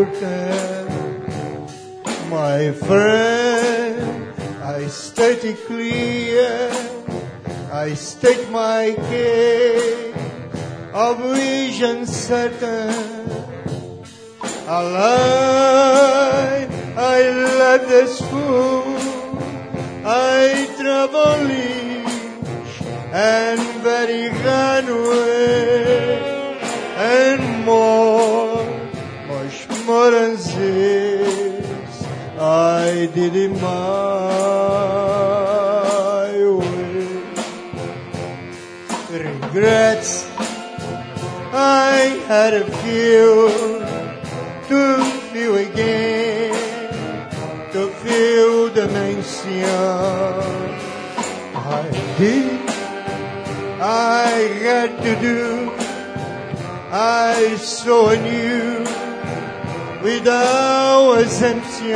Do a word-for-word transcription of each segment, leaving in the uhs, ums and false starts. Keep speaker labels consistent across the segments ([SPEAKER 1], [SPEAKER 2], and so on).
[SPEAKER 1] certain, my friend, I state it clear, I state my case, of vision certain. Alive, I led this fool, I travel each and very runway, and more, much more than this, I did it my way. Regrets, I had a few, to feel again, to feel the mansion. I did, I had to do, I saw anew, without assumption.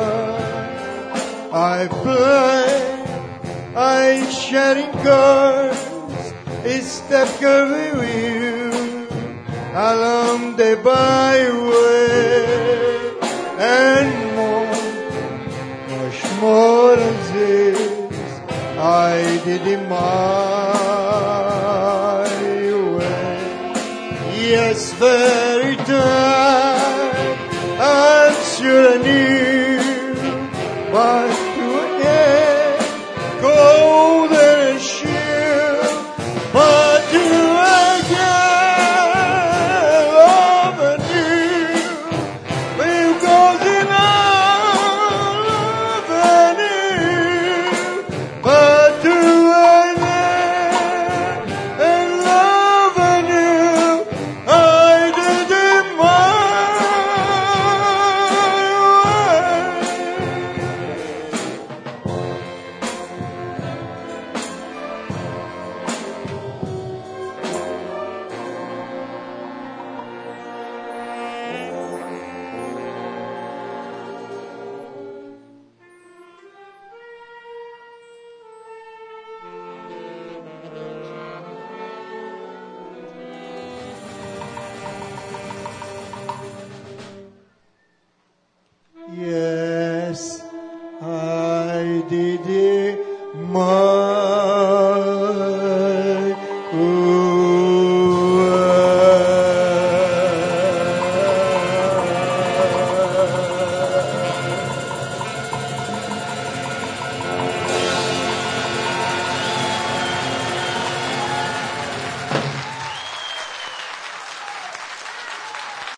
[SPEAKER 1] I play, I sharing cards, I step with you along the byway, and more, much more than this, I did it my way. Yes, very time, I'm sure I knew, but